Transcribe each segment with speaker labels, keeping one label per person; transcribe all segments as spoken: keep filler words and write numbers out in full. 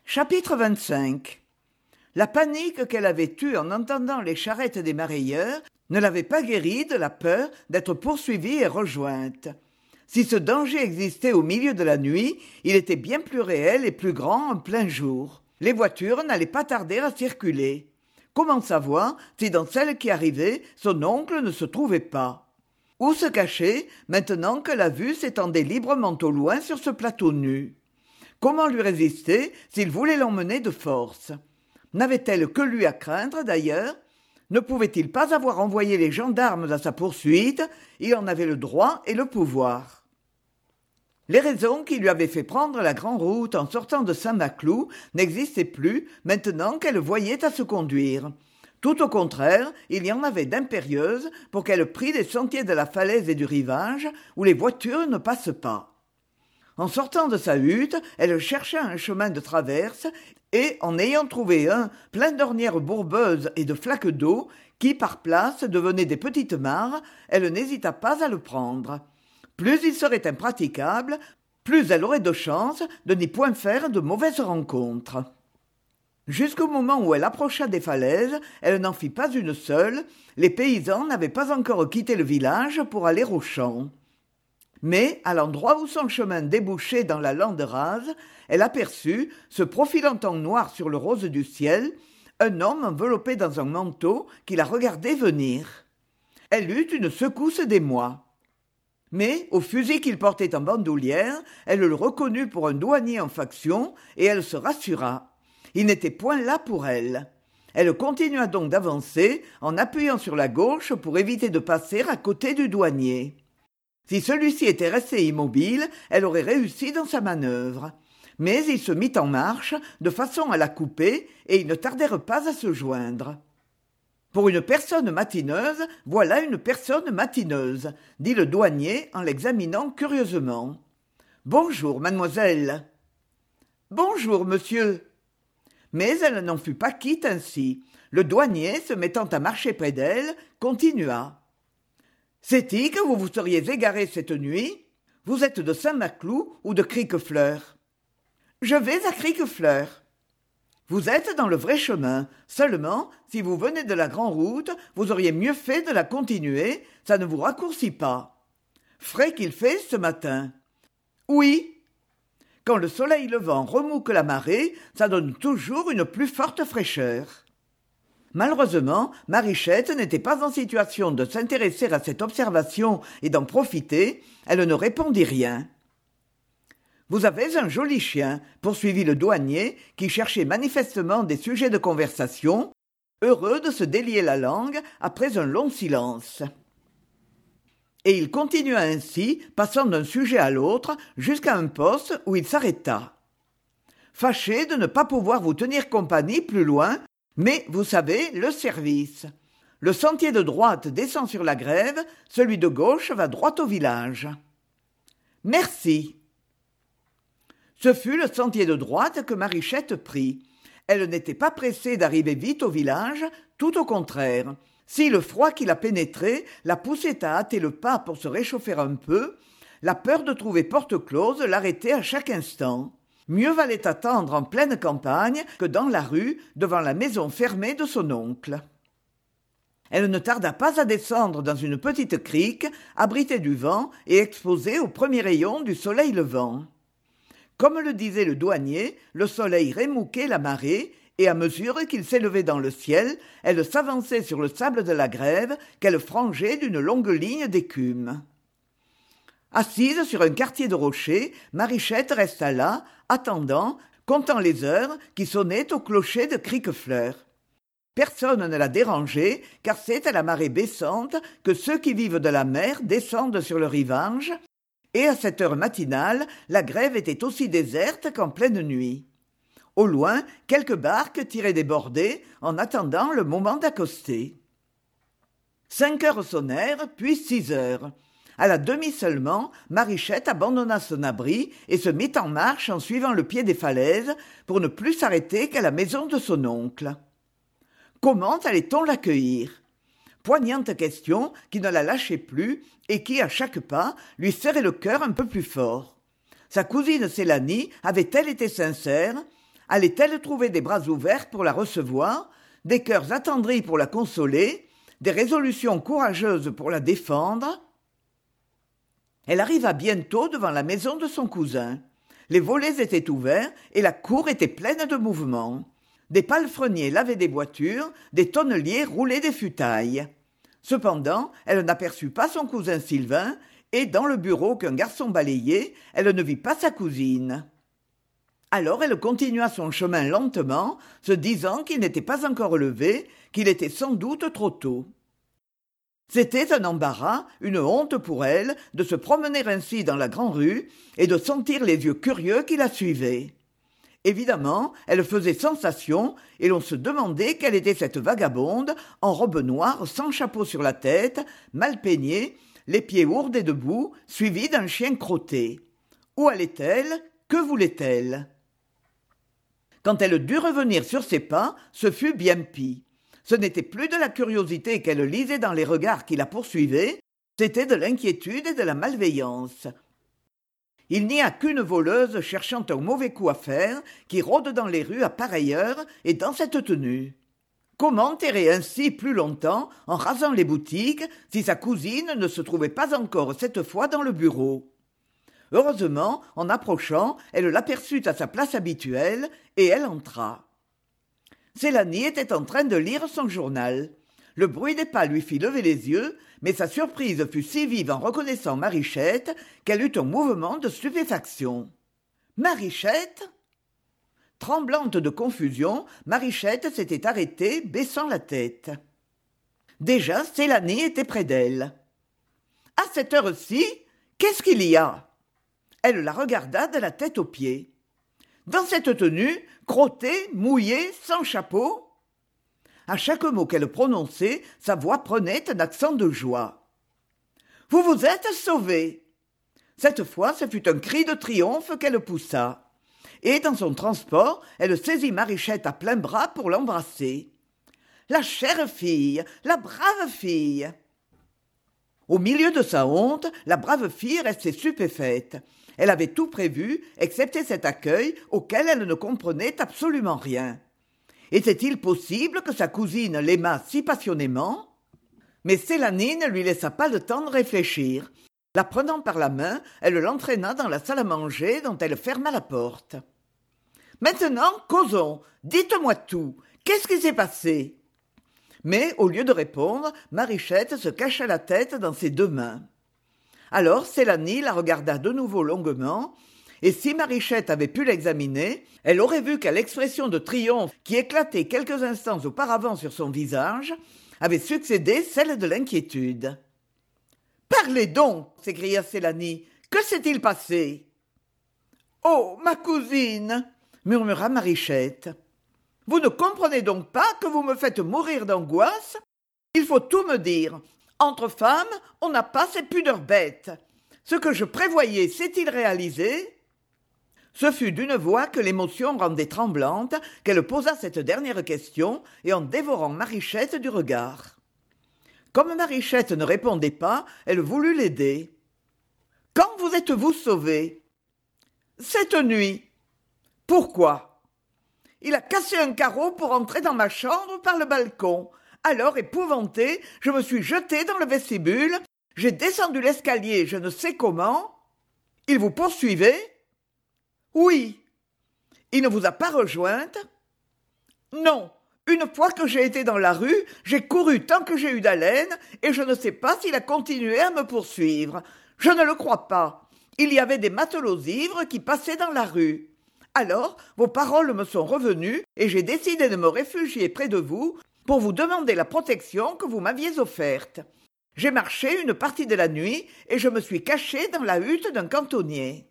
Speaker 1: Chapitre vingt-cinq. La panique qu'elle avait eue en entendant les charrettes des mareyeurs ne l'avait pas guérie de la peur d'être poursuivie et rejointe. Si ce danger existait au milieu de la nuit, il était bien plus réel et plus grand en plein jour. Les voitures n'allaient pas tarder à circuler. Comment savoir si dans celle qui arrivait, son oncle ne se trouvait pas? Où se cacher, maintenant que la vue s'étendait librement au loin sur ce plateau nu? Comment lui résister s'il voulait l'emmener de force? N'avait-elle que lui à craindre, d'ailleurs? Ne pouvait-il pas avoir envoyé les gendarmes à sa poursuite? Il en avait le droit et le pouvoir. Les raisons qui lui avaient fait prendre la grande route en sortant de Saint-Maclou n'existaient plus maintenant qu'elle voyait à se conduire. Tout au contraire, il y en avait d'impérieuses pour qu'elle prît les sentiers de la falaise et du rivage où les voitures ne passent pas. En sortant de sa hutte, elle chercha un chemin de traverse et, en ayant trouvé un plein d'ornières bourbeuses et de flaques d'eau, qui par place devenaient des petites mares, elle n'hésita pas à le prendre. Plus il serait impraticable, plus elle aurait de chance de n'y point faire de mauvaises rencontres. Jusqu'au moment où elle approcha des falaises, elle n'en fit pas une seule, les paysans n'avaient pas encore quitté le village pour aller aux champs. Mais, à l'endroit où son chemin débouchait dans la lande rase, elle aperçut, se profilant en noir sur le rose du ciel, un homme enveloppé dans un manteau qui la regardait venir. Elle eut une secousse d'émoi. Mais, au fusil qu'il portait en bandoulière, elle le reconnut pour un douanier en faction, et elle se rassura. Il n'était point là pour elle. Elle continua donc d'avancer, en appuyant sur la gauche pour éviter de passer à côté du douanier. Si celui-ci était resté immobile, elle aurait réussi dans sa manœuvre. Mais il se mit en marche, de façon à la couper, et ils ne tardèrent pas à se joindre. « Pour une personne matineuse, voilà une personne matineuse, » dit le douanier en l'examinant curieusement. « Bonjour, mademoiselle. »« Bonjour, monsieur. » Mais elle n'en fut pas quitte ainsi. Le douanier, se mettant à marcher près d'elle, continua. « C'est-il que vous vous seriez égaré cette nuit? Vous êtes de Saint-Maclou ou de Criquefleur? »« Je vais à Criquefleur. »« Vous êtes dans le vrai chemin. Seulement, si vous venez de la grande route, vous auriez mieux fait de la continuer, ça ne vous raccourcit pas. Frais qu'il fait ce matin. »« Oui. » Quand le soleil levant remue que la marée, ça donne toujours une plus forte fraîcheur. Malheureusement, Marichette n'était pas en situation de s'intéresser à cette observation et d'en profiter, elle ne répondit rien. « Vous avez un joli chien, » poursuivit le douanier, qui cherchait manifestement des sujets de conversation, heureux de se délier la langue après un long silence. Et il continua ainsi, passant d'un sujet à l'autre, jusqu'à un poste où il s'arrêta. « Fâché de ne pas pouvoir vous tenir compagnie plus loin, mais, vous savez, le service. Le sentier de droite descend sur la grève, celui de gauche va droit au village. »« Merci. » Ce fut le sentier de droite que Marichette prit. Elle n'était pas pressée d'arriver vite au village, tout au contraire. Si le froid qui la pénétrait la poussait à hâter le pas pour se réchauffer un peu, la peur de trouver porte close l'arrêtait à chaque instant. Mieux valait attendre en pleine campagne que dans la rue, devant la maison fermée de son oncle. Elle ne tarda pas à descendre dans une petite crique, abritée du vent et exposée aux premiers rayons du soleil levant. Comme le disait le douanier, le soleil rémouquait la marée, et à mesure qu'il s'élevait dans le ciel, elle s'avançait sur le sable de la grève qu'elle frangeait d'une longue ligne d'écume. Assise sur un quartier de rochers, Marichette resta là, attendant, comptant les heures qui sonnaient au clocher de Criquefleur. Personne ne la dérangeait, car c'est à la marée baissante que ceux qui vivent de la mer descendent sur le rivage, et à cette heure matinale, la grève était aussi déserte qu'en pleine nuit. Au loin, quelques barques tiraient des bordées en attendant le moment d'accoster. Cinq heures sonnèrent, puis six heures. À la demi seulement, Marichette abandonna son abri et se mit en marche en suivant le pied des falaises pour ne plus s'arrêter qu'à la maison de son oncle. Comment allait-on l'accueillir? Poignante question qui ne la lâchait plus et qui, à chaque pas, lui serrait le cœur un peu plus fort. Sa cousine Célanie avait-elle été sincère? Allait-elle trouver des bras ouverts pour la recevoir, des cœurs attendris pour la consoler, des résolutions courageuses pour la défendre? Elle arriva bientôt devant la maison de son cousin. Les volets étaient ouverts et la cour était pleine de mouvement. Des palefreniers lavaient des voitures, des tonneliers roulaient des futailles. Cependant, elle n'aperçut pas son cousin Sylvain, et dans le bureau qu'un garçon balayait, elle ne vit pas sa cousine. Alors elle continua son chemin lentement, se disant qu'il n'était pas encore levé, qu'il était sans doute trop tôt. C'était un embarras, une honte pour elle, de se promener ainsi dans la grande-rue et de sentir les yeux curieux qui la suivaient. Évidemment, elle faisait sensation, et l'on se demandait quelle était cette vagabonde, en robe noire, sans chapeau sur la tête, mal peignée, les pieds ourdes et debout, suivie d'un chien crotté. Où allait-elle? Que voulait-elle? Quand elle dut revenir sur ses pas, ce fut bien pis. Ce n'était plus de la curiosité qu'elle lisait dans les regards qui la poursuivaient, c'était de l'inquiétude et de la malveillance. Il n'y a qu'une voleuse cherchant un mauvais coup à faire qui rôde dans les rues à pareille heure et dans cette tenue. Comment errer ainsi plus longtemps en rasant les boutiques si sa cousine ne se trouvait pas encore cette fois dans le bureau? Heureusement, en approchant, elle l'aperçut à sa place habituelle et elle entra. Célanie était en train de lire son journal. Le bruit des pas lui fit lever les yeux, mais sa surprise fut si vive en reconnaissant Marichette qu'elle eut un mouvement de stupéfaction. « Marichette ?» Tremblante de confusion, Marichette s'était arrêtée, baissant la tête. Déjà, Célanie était près d'elle. « À cette heure-ci, qu'est-ce qu'il y a ?» Elle la regarda de la tête aux pieds. Dans cette tenue, crottée, mouillée, sans chapeau. À chaque mot qu'elle prononçait, sa voix prenait un accent de joie. « Vous vous êtes sauvée !» Cette fois, ce fut un cri de triomphe qu'elle poussa. Et dans son transport, elle saisit Marichette à plein bras pour l'embrasser. « La chère fille, la brave fille !» Au milieu de sa honte, la brave fille restait stupéfaite. Elle avait tout prévu, excepté cet accueil auquel elle ne comprenait absolument rien. Était-il possible que sa cousine l'aimât si passionnément? Mais Célanie ne lui laissa pas le temps de réfléchir. La prenant par la main, elle l'entraîna dans la salle à manger dont elle ferma la porte. « Maintenant, causons. Dites-moi tout. Qu'est-ce qui s'est passé ?» Mais, au lieu de répondre, Marichette se cacha la tête dans ses deux mains. Alors Célanie la regarda de nouveau longuement, et si Marichette avait pu l'examiner, elle aurait vu qu'à l'expression de triomphe qui éclatait quelques instants auparavant sur son visage, avait succédé celle de l'inquiétude. « Parlez donc !» s'écria Célanie. « Que s'est-il passé ?»« Oh, ma cousine !» murmura Marichette. « Vous ne comprenez donc pas que vous me faites mourir d'angoisse? Il faut tout me dire. Entre femmes, on n'a pas ces pudeurs bêtes. Ce que je prévoyais s'est-il réalisé ?» Ce fut d'une voix que l'émotion rendait tremblante qu'elle posa cette dernière question et en dévorant Marichette du regard. Comme Marichette ne répondait pas, elle voulut l'aider. « Quand vous êtes-vous sauvée ?»« Cette nuit. »« Pourquoi ?»« Il a cassé un carreau pour entrer dans ma chambre par le balcon. Alors, épouvantée, je me suis jetée dans le vestibule, j'ai descendu l'escalier je ne sais comment. Il vous poursuivait ? » ?»« Oui. »« Il ne vous a pas rejointe ? » ?»« Non. Une fois que j'ai été dans la rue, j'ai couru tant que j'ai eu d'haleine, et je ne sais pas s'il a continué à me poursuivre. Je ne le crois pas. Il y avait des matelots ivres qui passaient dans la rue. Alors, vos paroles me sont revenues, et j'ai décidé de me réfugier près de vous pour vous demander la protection que vous m'aviez offerte. J'ai marché une partie de la nuit, et je me suis caché dans la hutte d'un cantonnier.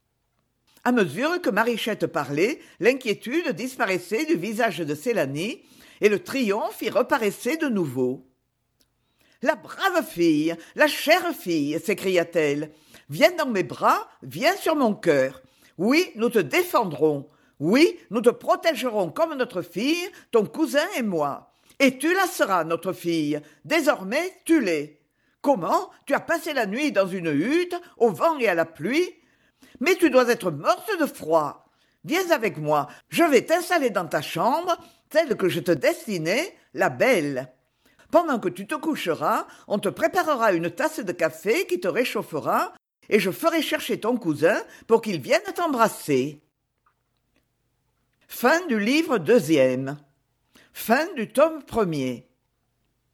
Speaker 1: À mesure que Marichette parlait, l'inquiétude disparaissait du visage de Célanie et le triomphe y reparaissait de nouveau. « La brave fille, la chère fille !» s'écria-t-elle. « Viens dans mes bras, viens sur mon cœur. Oui, nous te défendrons. Oui, nous te protégerons comme notre fille, ton cousin et moi. Et tu la seras, notre fille. Désormais, tu l'es. Comment ? Tu as passé la nuit dans une hutte, au vent et à la pluie ? Mais tu dois être morte de froid. Viens avec moi, je vais t'installer dans ta chambre, celle que je te destinais, la belle. Pendant que tu te coucheras, on te préparera une tasse de café qui te réchauffera, et je ferai chercher ton cousin pour qu'il vienne t'embrasser. Fin du livre deuxième. Fin du tome premier.